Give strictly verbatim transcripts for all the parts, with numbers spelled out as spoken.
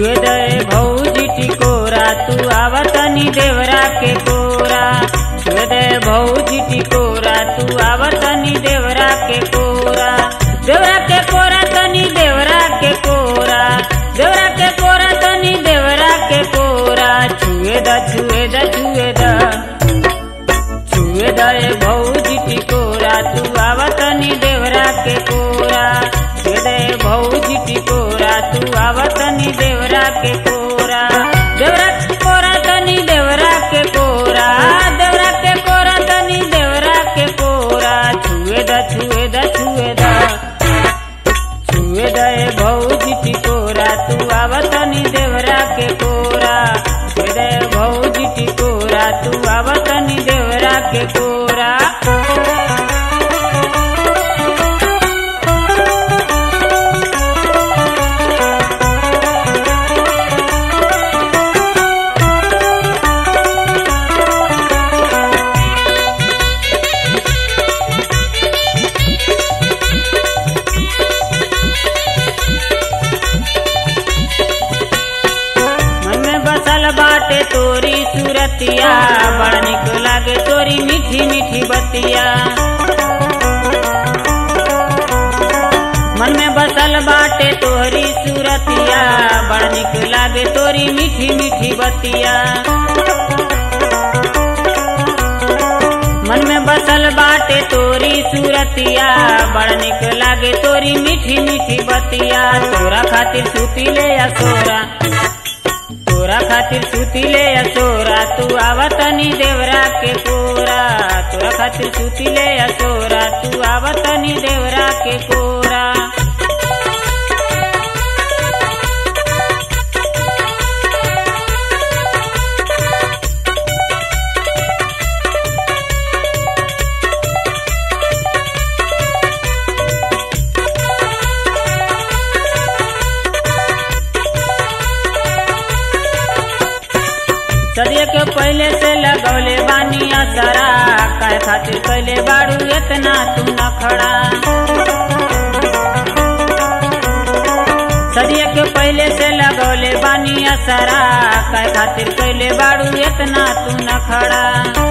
छुए दे भौजी टिकोरा तू आवतनी देवरा के कोरा। छुए दे भौजी टिकोरा तू आवतनी देवरा के कोरा। देवरा के कोरा तनी देवरा के कोरा। देवरा के कोरा तनी देवरा के कोरा। छुए द छुए द छुए द छुए दे भौजी टिकोरा तू आवतनी देवरा के कोरा। छुए दे भौजी टिकोरा तू आवतनी देवरा के कोरा। देवरा के कोरा तनी देवरा के कोरा। देवरा के कोरा तनी देवरा के कोरा। छुए द छुए द छुए द छुए दे भौजी टिकोरा तू आवतनी देवरा के कोरा। छुए दे भौजी टिकोरा तू आवतनी देवरा के कोरा। बाटे तोरी सूरतिया बड़ा निक लागे तोरी मीठी मीठी बतिया। मन में बसल बाटे तोरी सूरतिया बड़ा निक लागे तोरी मीठी मीठी बतिया। मन में बसल बाटे तोरी सूरतिया बड़ा निक लागे तोरी मीठी मीठी बतिया। तोरा खातिर सूती ले असोरा तोरा खातिर सूती ले असोरा तू आवतनी देवरा के कोरा। तोरा खातिर सूती ले असोरा तू आवतनी देवरा के कोरा। सदिया के पहले से लगौले बानी असरा काहे खातिर कैले बाड़ू इतना तू न खड़ा। सदिया के पहले से लगौले बानी असरा काहे खातिर कैले बाड़ू इतना तू न खड़ा।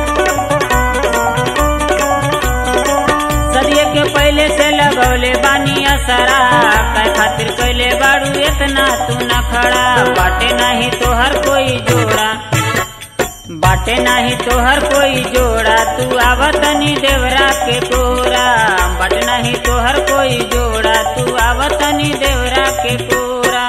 सदिया के पहले से लगौले बानी असरा काहे खातिर कैले बाड़ू इतना तू न खड़ा। बाटे नहीं तोहर कोई जोड़ा बाटे नाही तोहर कोई जोड़ा तू आवतनी देवरा के कोरा। बाटे नाही तोहर कोई जोड़ा तू आवतनी देवरा के कोरा।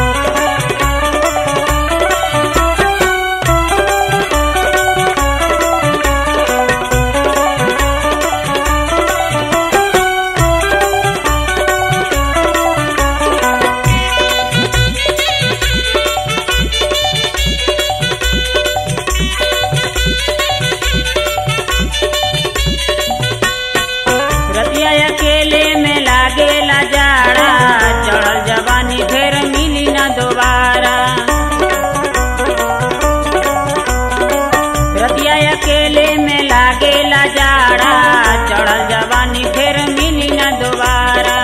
अकेले में लागेला जाड़ा चढ़ल जवानी फिर मिली ना दोबारा। रतिया अकेले में लागेला जाड़ा चढ़ल जवानी फिर मिली ना दोबारा।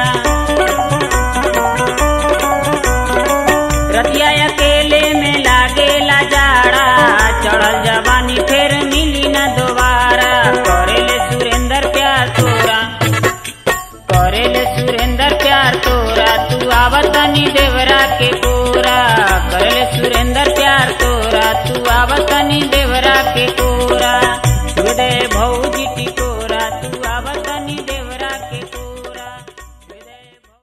रतिया अकेले में लागेला जाड़ा चढ़ल जवानी फिर मिली ना दोबारा। करेले सुरेंद्र प्यार तोरा करेले सुरेंद्र प्यार तोरा तू आवतनी देवरा के कोरा। करेले सुरेंद्र प्यार तोरा तू आवतनी देवरा के कोरा।